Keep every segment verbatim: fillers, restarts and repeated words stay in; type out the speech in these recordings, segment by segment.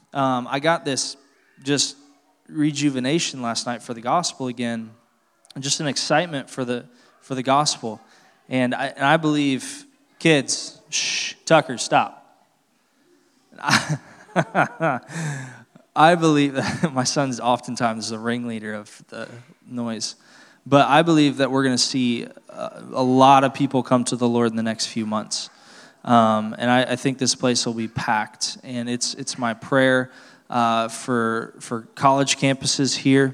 um, I got this just rejuvenation last night for the gospel again, and just an excitement for the for the gospel. And I, and I believe, kids, shh, Tucker, stop. I, I believe that my son's oftentimes the ringleader of the noise. But I believe that we're going to see a, a lot of people come to the Lord in the next few months. Um, and I, I think this place will be packed. And it's it's my prayer uh, for for college campuses here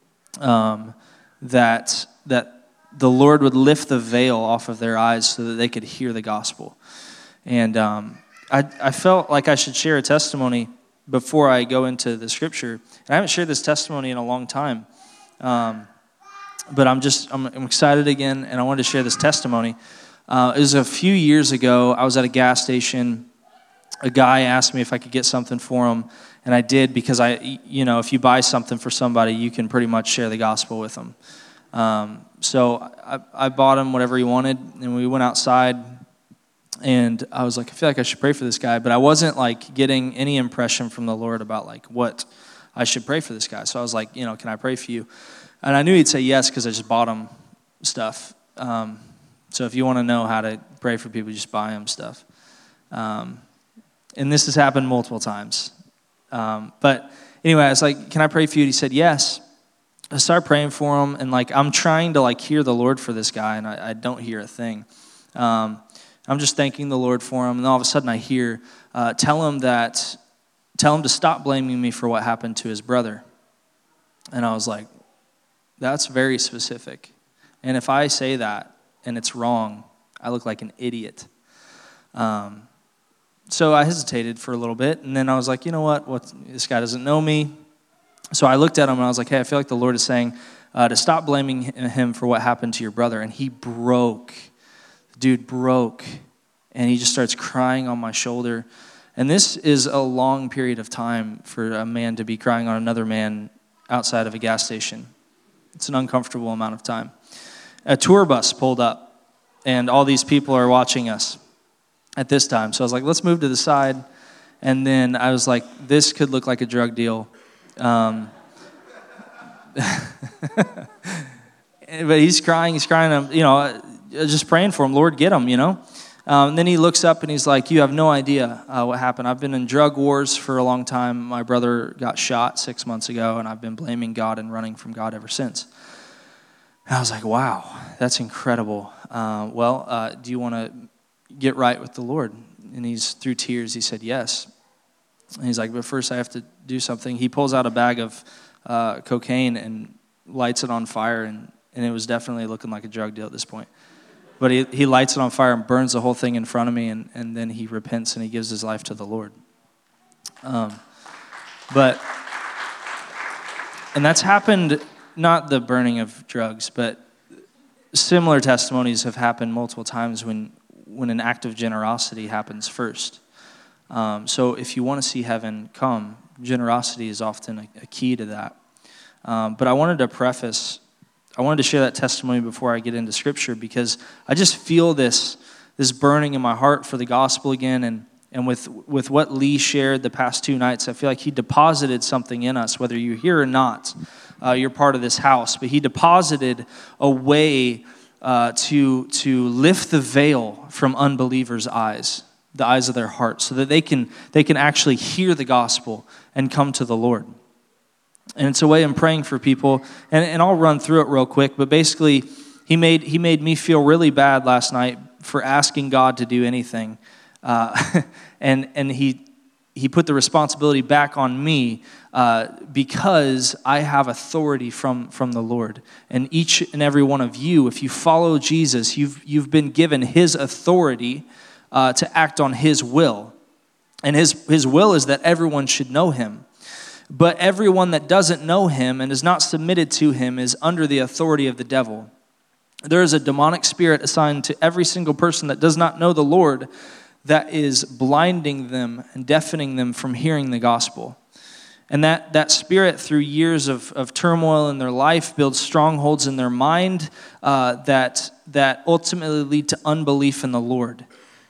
um, that that the Lord would lift the veil off of their eyes so that they could hear the gospel. And um, I I felt like I should share a testimony before I go into the scripture. And I haven't shared this testimony in a long time. Um, but I'm just, I'm, I'm excited again, and I wanted to share this testimony. Uh, it was a few years ago. I was at a gas station. A guy asked me if I could get something for him, and I did because, I, you know, if you buy something for somebody, you can pretty much share the gospel with them. Um, so I, I bought him whatever he wanted, and we went outside. And I was like, I feel like I should pray for this guy. But I wasn't, like, getting any impression from the Lord about, like, what I should pray for this guy. So I was like, you know, can I pray for you? And I knew he'd say yes because I just bought him stuff. Um, so if you want to know how to pray for people, just buy them stuff. Um, and this has happened multiple times. Um, but anyway, I was like, can I pray for you? And he said yes. I started praying for him. And, like, I'm trying to, like, hear the Lord for this guy, and I, I don't hear a thing. Um I'm just thanking the Lord for him, and all of a sudden I hear, uh, tell him that, tell him to stop blaming me for what happened to his brother. And I was like, that's very specific. And if I say that and it's wrong, I look like an idiot. Um, so I hesitated for a little bit, and then I was like, you know what? What this guy doesn't know me. So I looked at him and I was like, hey, I feel like the Lord is saying uh, to stop blaming him for what happened to your brother. And he broke. Dude broke, and he just starts crying on my shoulder. And this is a long period of time for a man to be crying on another man outside of a gas station. It's an uncomfortable amount of time. A tour bus pulled up, and all these people are watching us at this time. So I was like, let's move to the side. And then I was like, this could look like a drug deal. Um, but he's crying, he's crying, you know, just praying for him, Lord, get him, you know. Um, and then he looks up and he's like, you have no idea uh, what happened. I've been in drug wars for a long time. My brother got shot six months ago, and I've been blaming God and running from God ever since. And I was like, wow, that's incredible. Uh, well, uh, do you want to get right with the Lord? And he's, through tears, he said yes. And he's like, but first I have to do something. He pulls out a bag of uh, cocaine and lights it on fire, and, and it was definitely looking like a drug deal at this point. But he, he lights it on fire and burns the whole thing in front of me, and, and then he repents and he gives his life to the Lord. Um, but, and that's happened, not the burning of drugs, but similar testimonies have happened multiple times when, when an act of generosity happens first. Um, so if you want to see heaven come, generosity is often a, a key to that. Um, but I wanted to preface I wanted to share that testimony before I get into Scripture, because I just feel this this burning in my heart for the gospel again, and and with with what Lee shared the past two nights, I feel like he deposited something in us, whether you're here or not. Uh, you're part of this house, but he deposited a way uh, to to lift the veil from unbelievers' eyes, the eyes of their hearts, so that they can they can actually hear the gospel and come to the Lord. And it's a way I'm praying for people, and, and I'll run through it real quick, but basically, he made he made me feel really bad last night for asking God to do anything, uh, and and he he put the responsibility back on me uh, because I have authority from, from the Lord. And each and every one of you, if you follow Jesus, you've you've been given his authority uh, to act on his will, and his his will is that everyone should know him. But everyone that doesn't know him and is not submitted to him is under the authority of the devil. There is a demonic spirit assigned to every single person that does not know the Lord that is blinding them and deafening them from hearing the gospel. And that, that spirit, through years of, of turmoil in their life, builds strongholds in their mind uh, that, that ultimately lead to unbelief in the Lord.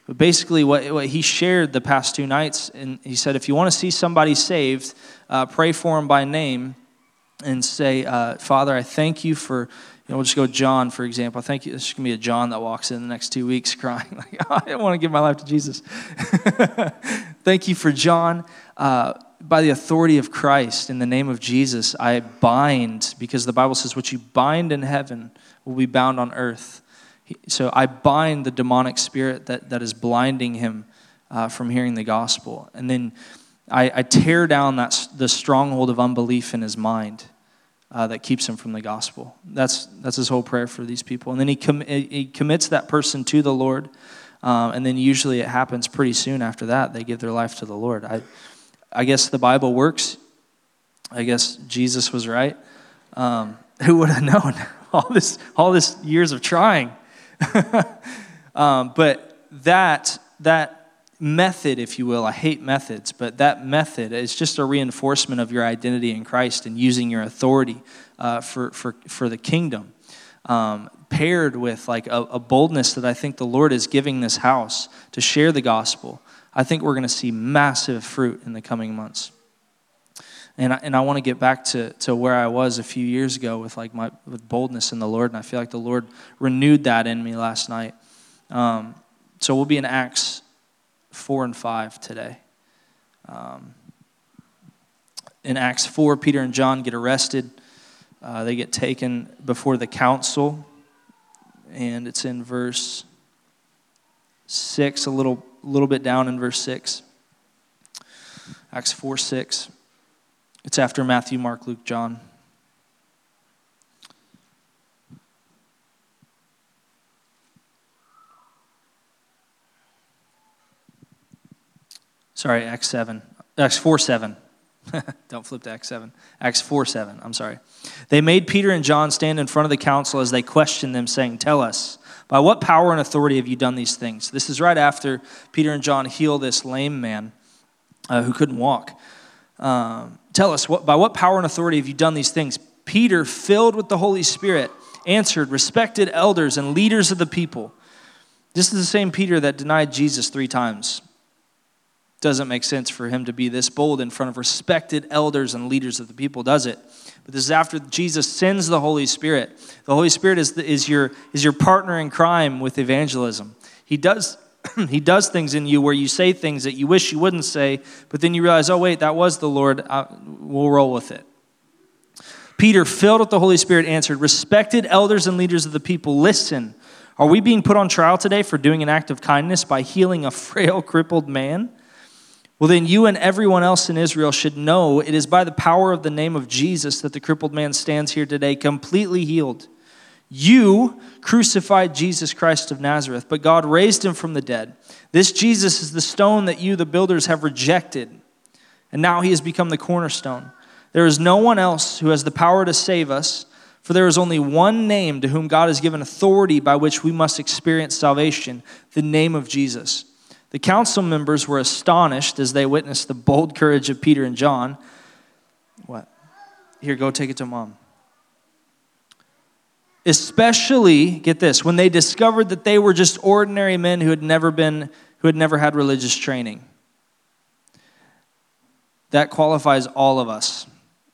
But basically what, what he shared the past two nights, and he said, if you want to see somebody saved, uh, pray for them by name and say, uh, Father, I thank you for, you know, we'll just go John, for example. I think there's going to be a John that walks in the next two weeks crying, like, oh, I want to give my life to Jesus. Thank you for John. Uh, by the authority of Christ, in the name of Jesus, I bind, because the Bible says, what you bind in heaven will be bound on earth. So I bind the demonic spirit that, that is blinding him uh, from hearing the gospel. And then I, I tear down that the stronghold of unbelief in his mind uh, that keeps him from the gospel. That's that's his whole prayer for these people. And then he, com- he commits that person to the Lord. Um, and then usually it happens pretty soon after that. They give their life to the Lord. I, I guess the Bible works. I guess Jesus was right. Um, who would have known all this all this years of trying? um, but that that method, if you will, I hate methods, but that method is just a reinforcement of your identity in Christ and using your authority uh, for for for the kingdom, um, paired with like a, a boldness that I think the Lord is giving this house to share the gospel. I think we're going to see massive fruit in the coming months. And I, and I want to get back to, to where I was a few years ago with like my with boldness in the Lord, and I feel like the Lord renewed that in me last night. Um, so we'll be in Acts four and five today. Um, in Acts four, Peter and John get arrested. Uh, they get taken before the council, and it's in verse six, a little little bit down in verse six. Acts four six. It's after Matthew, Mark, Luke, John. Sorry, Acts seven. Acts four seven. Don't flip to Acts seven. Acts four seven, I'm sorry. They made Peter and John stand in front of the council as they questioned them, saying, tell us, by what power and authority have you done these things? This is right after Peter and John heal this lame man uh, who couldn't walk. Um, tell us, what, by what power and authority have you done these things? Peter, filled with the Holy Spirit, answered, respected elders and leaders of the people. This is the same Peter that denied Jesus three times. Doesn't make sense for him to be this bold in front of respected elders and leaders of the people, does it? But this is after Jesus sends the Holy Spirit. The Holy Spirit is, the, is, your, is your partner in crime with evangelism. He does He does things in you where you say things that you wish you wouldn't say, but then you realize, oh, wait, that was the Lord. I, we'll roll with it. Peter, filled with the Holy Spirit, answered, respected elders and leaders of the people, listen, are we being put on trial today for doing an act of kindness by healing a frail, crippled man? Well, then you and everyone else in Israel should know it is by the power of the name of Jesus that the crippled man stands here today, completely healed. You crucified Jesus Christ of Nazareth, but God raised him from the dead. This Jesus is the stone that you, the builders, have rejected, and now he has become the cornerstone. There is no one else who has the power to save us, for there is only one name to whom God has given authority by which we must experience salvation, the name of Jesus. The council members were astonished as they witnessed the bold courage of Peter and John. What? Here, go take it to mom. Especially, get this, when they discovered that they were just ordinary men who had never been, who had never had religious training. That qualifies all of us.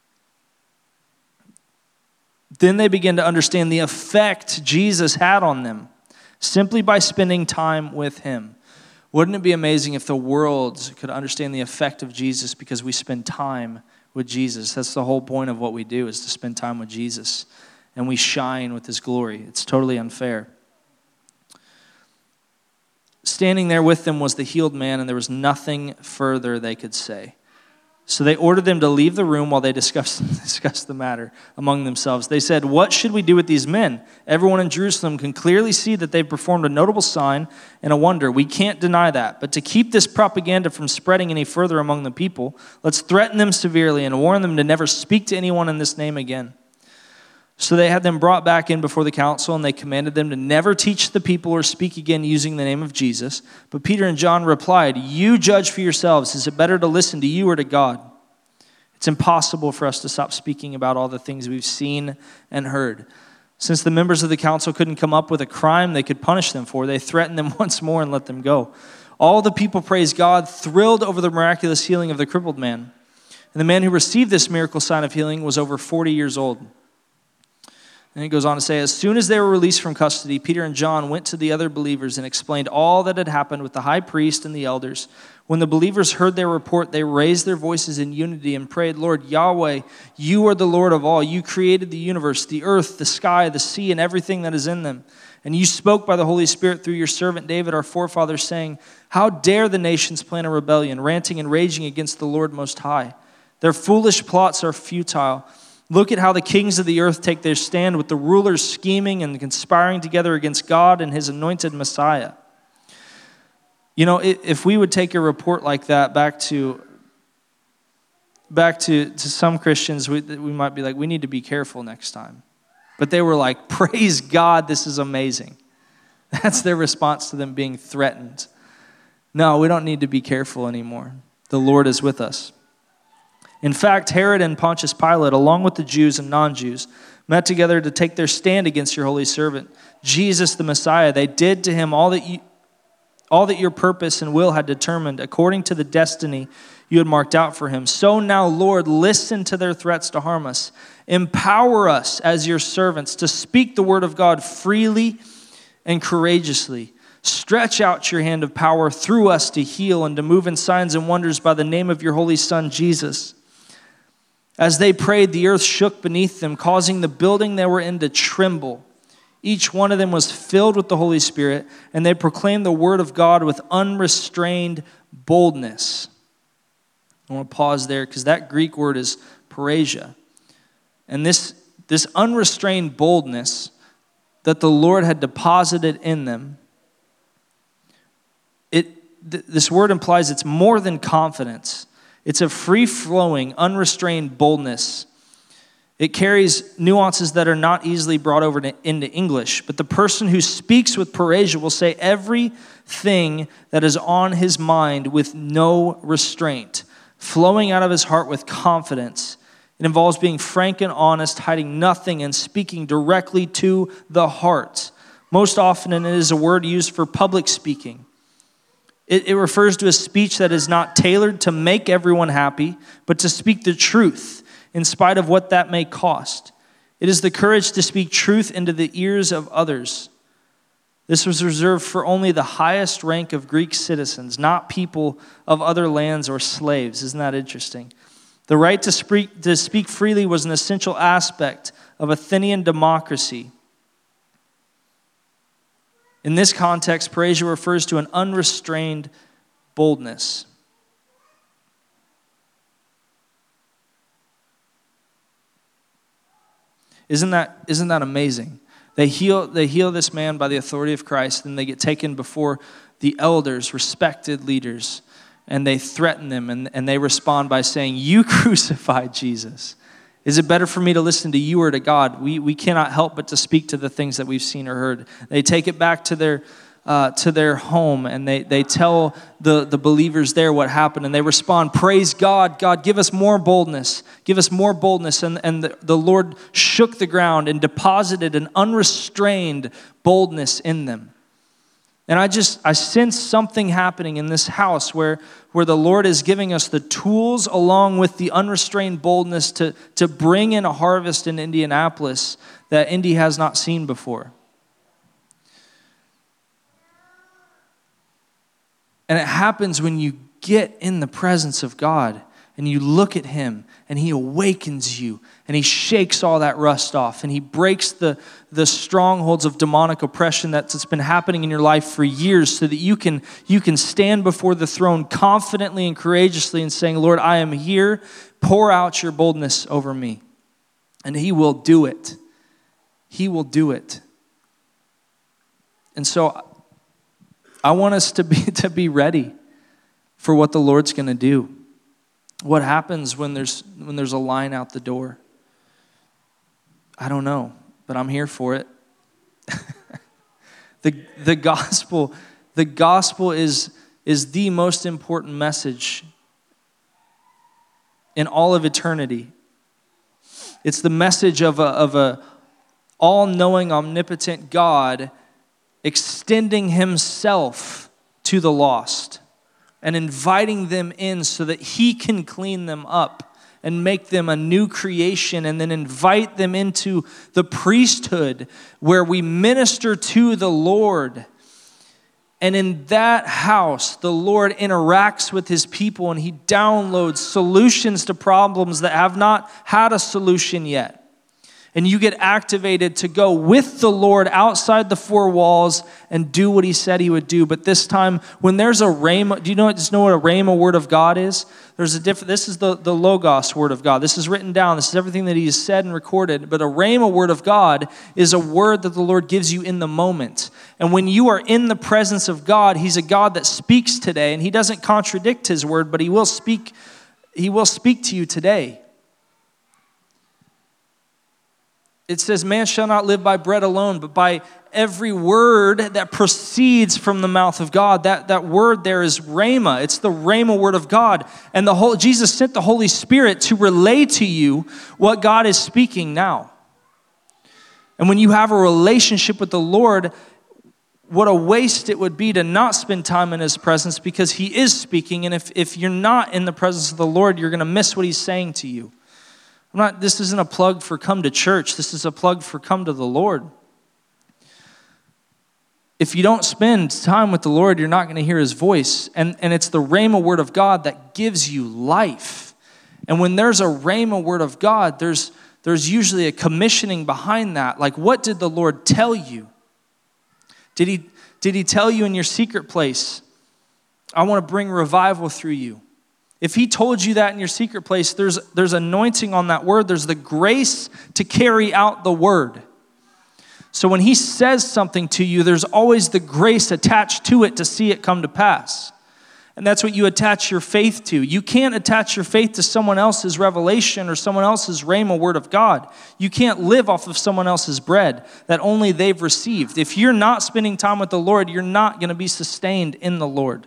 Then they began to understand the effect Jesus had on them simply by spending time with him. Wouldn't it be amazing if the world could understand the effect of Jesus because we spend time with Jesus? That's the whole point of what we do, is to spend time with Jesus. And we shine with his glory. It's totally unfair. Standing there with them was the healed man, and there was nothing further they could say. So they ordered them to leave the room while they discussed, discussed the matter among themselves. They said, what should we do with these men? Everyone in Jerusalem can clearly see that they've performed a notable sign and a wonder. We can't deny that. But to keep this propaganda from spreading any further among the people, let's threaten them severely and warn them to never speak to anyone in this name again. So they had them brought back in before the council, and they commanded them to never teach the people or speak again using the name of Jesus. But Peter and John replied, you judge for yourselves. Is it better to listen to you or to God? It's impossible for us to stop speaking about all the things we've seen and heard. Since the members of the council couldn't come up with a crime they could punish them for, they threatened them once more and let them go. All the people praised God, thrilled over the miraculous healing of the crippled man. And the man who received this miracle sign of healing was over forty years old. And it goes on to say, as soon as they were released from custody, Peter and John went to the other believers and explained all that had happened with the high priest and the elders. When the believers heard their report, they raised their voices in unity and prayed, Lord Yahweh, you are the Lord of all. You created the universe, the earth, the sky, the sea, and everything that is in them. And you spoke by the Holy Spirit through your servant David, our forefather, saying, how dare the nations plan a rebellion, ranting and raging against the Lord Most High? Their foolish plots are futile. Look at how the kings of the earth take their stand with the rulers scheming and conspiring together against God and his anointed Messiah. You know, if we would take a report like that back to back to, to some Christians, we, we might be like, we need to be careful next time. But they were like, praise God, this is amazing. That's their response to them being threatened. No, we don't need to be careful anymore. The Lord is with us. In fact, Herod and Pontius Pilate, along with the Jews and non-Jews, met together to take their stand against your holy servant, Jesus the Messiah. They did to him all that you, all that your purpose and will had determined, according to the destiny you had marked out for him. So now, Lord, listen to their threats to harm us. Empower us as your servants to speak the word of God freely and courageously. Stretch out your hand of power through us to heal and to move in signs and wonders by the name of your holy Son, Jesus. As they prayed, the earth shook beneath them, causing the building they were in to tremble. Each one of them was filled with the Holy Spirit, and they proclaimed the word of God with unrestrained boldness. I want to pause there because that Greek word is parrhesia. And this, this unrestrained boldness that the Lord had deposited in them, it th- this word implies it's more than confidence. It's a free-flowing, unrestrained boldness. It carries nuances that are not easily brought over to, into English. But the person who speaks with parrhesia will say everything that is on his mind with no restraint, flowing out of his heart with confidence. It involves being frank and honest, hiding nothing, and speaking directly to the heart. Most often, it is a word used for public speaking. It, it refers to a speech that is not tailored to make everyone happy, but to speak the truth in spite of what that may cost. It is the courage to speak truth into the ears of others. This was reserved for only the highest rank of Greek citizens, not people of other lands or slaves. Isn't that interesting? The right to speak, to speak freely was an essential aspect of Athenian democracy. In this context, parrhesia refers to an unrestrained boldness. Isn't that, isn't that amazing? They heal, they heal this man by the authority of Christ, and they get taken before the elders, respected leaders, and they threaten them, and, and they respond by saying, you crucified Jesus. Is it better for me to listen to you or to God? We we cannot help but to speak to the things that we've seen or heard. They take it back to their uh, to their home, and they, they tell the, the believers there what happened, and they respond, praise God, God, give us more boldness, give us more boldness. And, and the, the Lord shook the ground and deposited an unrestrained boldness in them. And I just, I sense something happening in this house where, where the Lord is giving us the tools along with the unrestrained boldness to, to bring in a harvest in Indianapolis that Indy has not seen before. And it happens when you get in the presence of God and you look at him and he awakens you and he shakes all that rust off and he breaks the, the strongholds of demonic oppression that's been happening in your life for years so that you can, you can stand before the throne confidently and courageously and saying, Lord, I am here. Pour out your boldness over me. And he will do it. He will do it. And so I want us to be, to be ready for what the Lord's going to do. What happens when there's when there's a line out the door? I don't know, but I'm here for it. the the gospel, the gospel is, is the most important message in all of eternity. It's the message of a of a all-knowing, omnipotent God extending himself to the lost and inviting them in so that he can clean them up and make them a new creation, and then invite them into the priesthood where we minister to the Lord. And in that house, the Lord interacts with his people and he downloads solutions to problems that have not had a solution yet. And you get activated to go with the Lord outside the four walls and do what he said he would do. But this time, when there's a rhema, do you know, just know what a rhema word of God is? There's a different, this is the, the Logos word of God. This is written down. This is everything that he has said and recorded. But a rhema word of God is a word that the Lord gives you in the moment. And when you are in the presence of God, he's a God that speaks today. And he doesn't contradict his word, but he will speak, he will speak to you today. It says, man shall not live by bread alone, but by every word that proceeds from the mouth of God. That, that word there is rhema. It's the rhema word of God. And the whole, Jesus sent the Holy Spirit to relay to you what God is speaking now. And when you have a relationship with the Lord, what a waste it would be to not spend time in his presence, because he is speaking. And if, if you're not in the presence of the Lord, you're going to miss what he's saying to you. I'm not, this isn't a plug for come to church. This is a plug for come to the Lord. If you don't spend time with the Lord, you're not going to hear his voice. And, and it's the rhema word of God that gives you life. And when there's a rhema word of God, there's, there's usually a commissioning behind that. Like, what did the Lord tell you? Did he, did he tell you in your secret place, I want to bring revival through you? If he told you that in your secret place, there's, there's anointing on that word. There's the grace to carry out the word. So when he says something to you, there's always the grace attached to it to see it come to pass. And that's what you attach your faith to. You can't attach your faith to someone else's revelation or someone else's rhema word of God. You can't live off of someone else's bread that only they've received. If you're not spending time with the Lord, you're not going to be sustained in the Lord.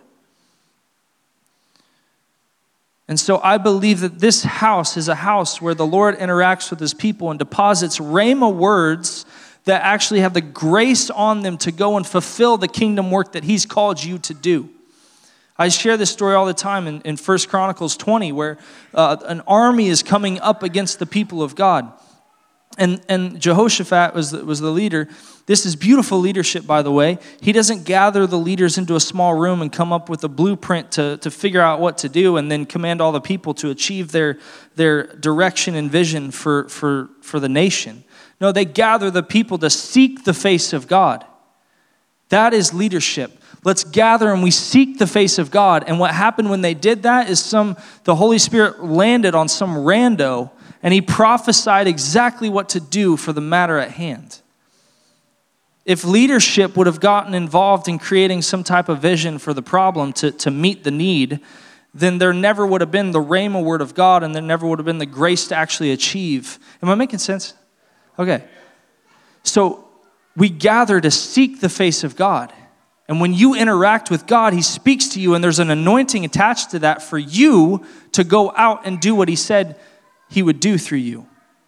And so I believe that this house is a house where the Lord interacts with his people and deposits rhema words that actually have the grace on them to go and fulfill the kingdom work that he's called you to do. I share this story all the time in, in First Chronicles twenty, where uh, an army is coming up against the people of God. And, and Jehoshaphat was the, was the leader. This is beautiful leadership, by the way. He doesn't gather the leaders into a small room and come up with a blueprint to, to figure out what to do and then command all the people to achieve their, their direction and vision for, for, for the nation. No, they gather the people to seek the face of God. That is leadership. Let's gather and we seek the face of God. And what happened when they did that is some the Holy Spirit landed on some rando, and he prophesied exactly what to do for the matter at hand. If leadership would have gotten involved in creating some type of vision for the problem to, to meet the need, then there never would have been the rhema word of God, and there never would have been the grace to actually achieve. Am I making sense? Okay. So we gather to seek the face of God. And when you interact with God, he speaks to you, and there's an anointing attached to that for you to go out and do what he said he would do through you.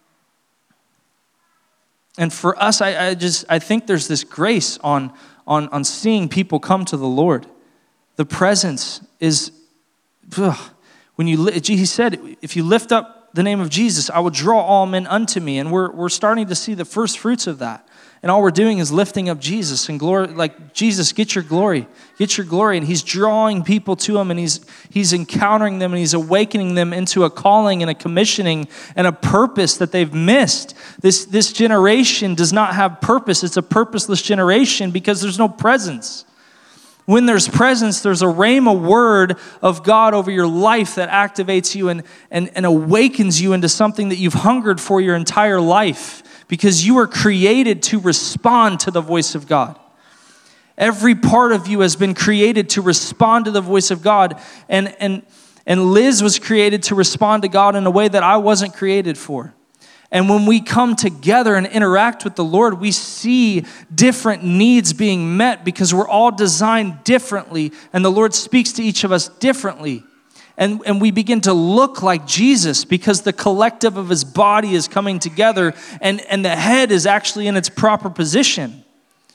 And for us, I, I just I think there's this grace on, on, on seeing people come to the Lord. The presence is, ugh, when you he said, if you lift up the name of Jesus, I will draw all men unto me. And we're we're starting to see the first fruits of that. And all we're doing is lifting up Jesus and glory, like, Jesus, get your glory, get your glory. And he's drawing people to him, and he's he's encountering them, and he's awakening them into a calling and a commissioning and a purpose that they've missed. This, this generation does not have purpose. It's a purposeless generation because there's no presence. When there's presence, there's a rhema word of God over your life that activates you and, and, and awakens you into something that you've hungered for your entire life. Because you are created to respond to the voice of God. Every part of you has been created to respond to the voice of God. And, and, and Liz was created to respond to God in a way that I wasn't created for. And when we come together and interact with the Lord, we see different needs being met because we're all designed differently. And the Lord speaks to each of us differently. And, and we begin to look like Jesus because the collective of his body is coming together and, and the head is actually in its proper position.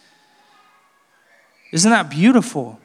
Isn't that beautiful?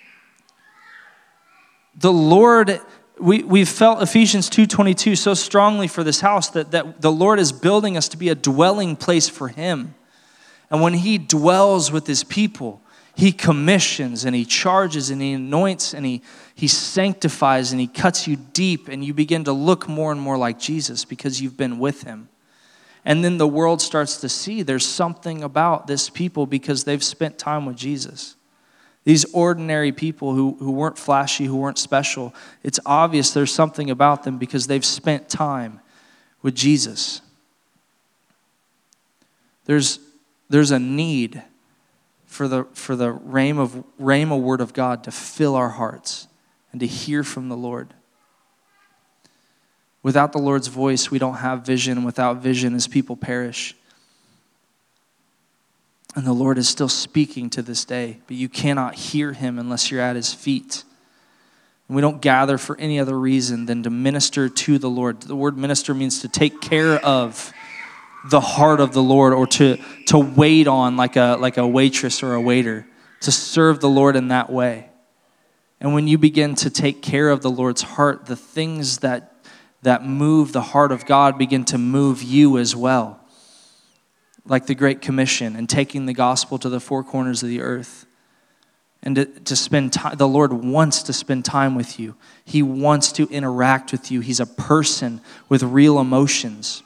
The Lord, we, we've felt Ephesians two twenty-two so strongly for this house that, that the Lord is building us to be a dwelling place for him. And when he dwells with his people, he commissions and he charges and he anoints and he, he sanctifies and he cuts you deep and you begin to look more and more like Jesus because you've been with him. And then the world starts to see there's something about this people because they've spent time with Jesus. These ordinary people who, who weren't flashy, who weren't special, it's obvious there's something about them because they've spent time with Jesus. There's, there's a need for the for the rhema, rhema word of God to fill our hearts and to hear from the Lord. Without the Lord's voice, we don't have vision. Without vision, his people perish. And the Lord is still speaking to this day, but you cannot hear him unless you're at his feet. And we don't gather for any other reason than to minister to the Lord. The word minister means to take care of the heart of the Lord, or to, to wait on like a, like a waitress or a waiter, to serve the Lord in that way. And when you begin to take care of the Lord's heart, the things that, that move the heart of God begin to move you as well. Like the Great Commission and taking the gospel to the four corners of the earth. And to, to spend time, the Lord wants to spend time with you. He wants to interact with you. He's a person with real emotions.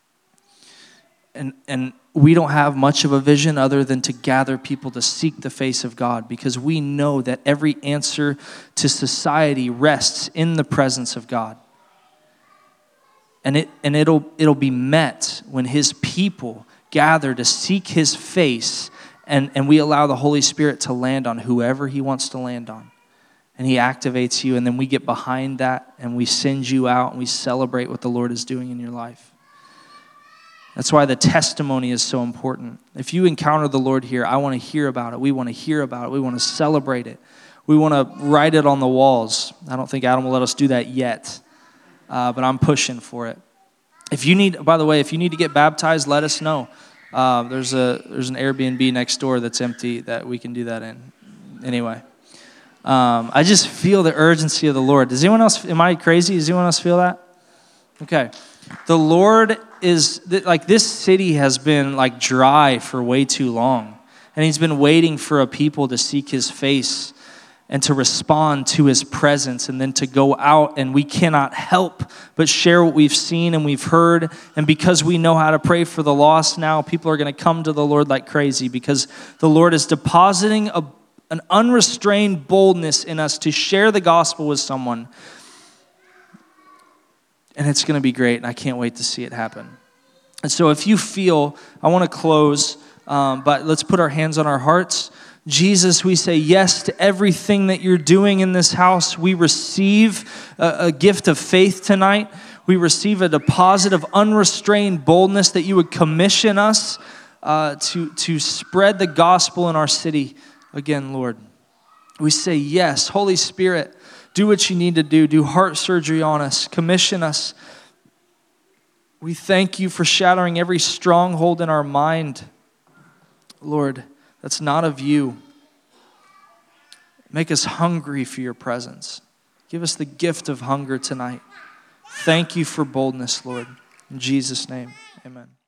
And and we don't have much of a vision other than to gather people to seek the face of God, because we know that every answer to society rests in the presence of God. And it and it'll it'll be met when his people gather to seek his face, and, and we allow the Holy Spirit to land on whoever he wants to land on. And he activates you, and then we get behind that and we send you out and we celebrate what the Lord is doing in your life. That's why the testimony is so important. If you encounter the Lord here, I want to hear about it. We want to hear about it. We want to celebrate it. We want to write it on the walls. I don't think Adam will let us do that yet, uh, but I'm pushing for it. If you need, by the way, if you need to get baptized, let us know. Uh, there's a there's an Airbnb next door that's empty that we can do that in. Anyway, um, I just feel the urgency of the Lord. Does anyone else? Am I crazy? Does anyone else feel that? Okay, the Lord is like, this city has been like dry for way too long, and he's been waiting for a people to seek his face and to respond to his presence, and then to go out, and we cannot help but share what we've seen and we've heard. And because we know how to pray for the lost now, people are going to come to the Lord like crazy, because the Lord is depositing a, an unrestrained boldness in us to share the gospel with someone. And it's going to be great, and I can't wait to see it happen. And so if you feel, I want to close, um, but let's put our hands on our hearts. Jesus, we say yes to everything that you're doing in this house. We receive a, a gift of faith tonight. We receive a deposit of unrestrained boldness that you would commission us uh, to, to spread the gospel in our city. Again, Lord, we say yes. Holy Spirit, do what you need to do. Do heart surgery on us. Commission us. We thank you for shattering every stronghold in our mind, Lord, that's not of you. Make us hungry for your presence. Give us the gift of hunger tonight. Thank you for boldness, Lord. In Jesus' name, amen.